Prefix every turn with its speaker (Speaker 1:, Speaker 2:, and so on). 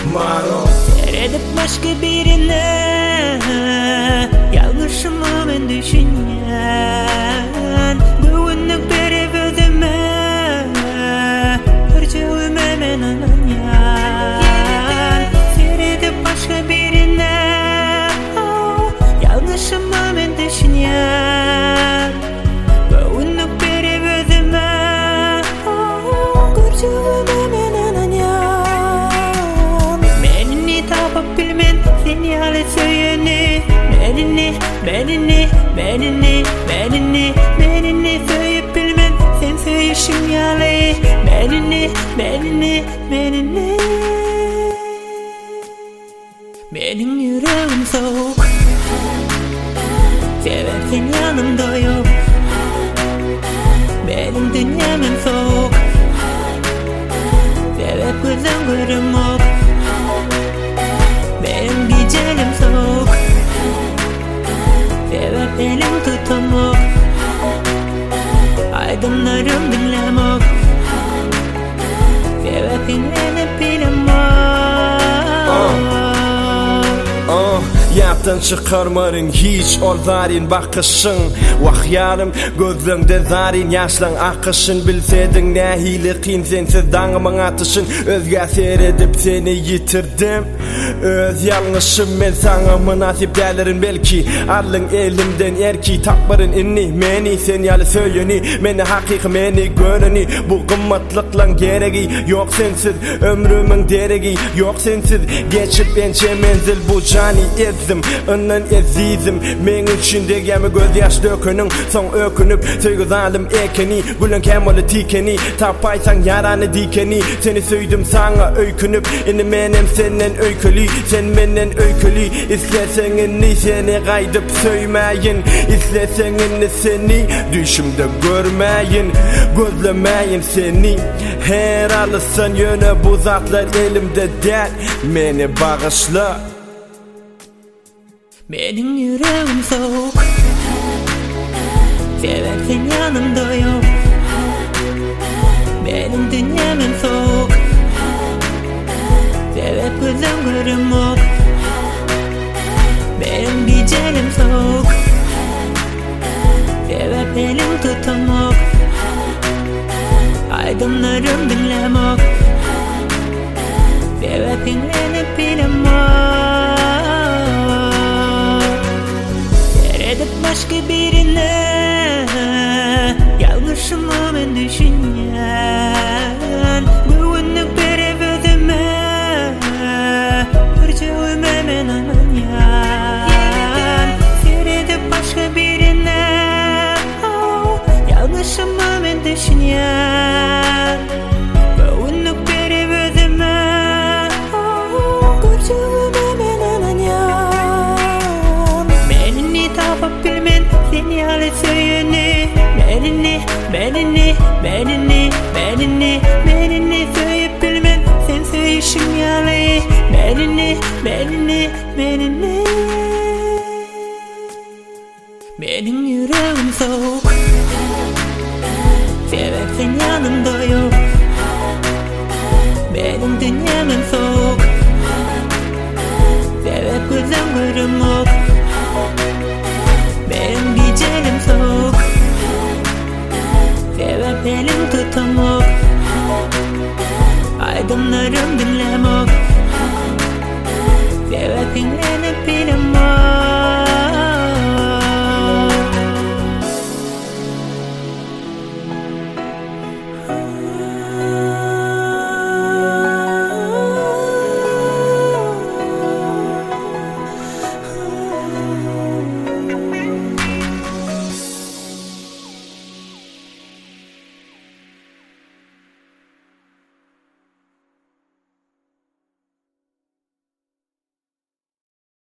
Speaker 1: Maro
Speaker 2: Seyredip başka birine yanlışımı ben düşünen güvenlik verip özüme hırçılığıma ben anlayan Seyredip başka birine yanlışımı ben düşünen güvenlik verip özüme hırçılığıma ben anlayan Menini tapıp bilmen seni hale söyleni Menini söyleyip bilmen sen söyleyişim yale Menini Benim yüreğim soğuk Seversen yanımda yok Benim dünyamın soğuk Sebep gözüm kırmok Benim gecelim soğuk Sebep elim tutamok Aydınlarım dinlemok Sebep inlenip bilemok
Speaker 1: Yattan çıkarmarın hiç ordarin bakışın Vahyarım gözlüğünde zarin yaşlan akışın Bilsedin ne hili kin sensiz dağımın atışın Özge seyredip seni yitirdim Öz yanlışım men sana münasip derlerin belki Arlın elimden erki takbarın inni Meni sen yalı söyleni Meni hakiki meni göreni Bu kımmatlıklan gereği Yok sensiz ömrümün deregi Yok sensiz geçip bence menzil bu cani ezdim Innen ezizim Men üçün degemi göz yaş dökünün Son ökünüp söygü zalim ekeni Gülün kemalı tikeni Tapaysan yaranı dikeni Seni söydüm sana öykünüp İni menem senden öykülü Sen menden öykülü İslesen inni seni kaydıp söymeyin İslesen inni seni düşümde görmeyin Gözlemeyin seni Her alırsan yöne bu zatlar elimde der Beni bağışla
Speaker 2: Benim yüreğim soğuk Seversen yanımda yok Benim dünyamın soğuk Sebep gözüm kırmok Benim gecelim soğuk Sebep elim tutamok Aydınlarım dinlemok Sebep inlenip bilemok Seyredip başka birine yanlışımı ben düşünen Güvenlik verip özüme hırçılığıma ben anlayan Seyredip başka birine yanlışımı ben düşünen Güvenlik verip özüme hırçılığıma ben anlayan Menini tapıp bilmen seni hale söyleni Menini söyleyip bilmen sen söyleyişim yale Menini Benim yüreğim soğuk Seversen yanımda yok Benim dünyamın soğuk Sebep gözüm kırmok Benim gecelim soğuk Sebep elim tutamok Aydınlarım dinlemok Sebep inlenip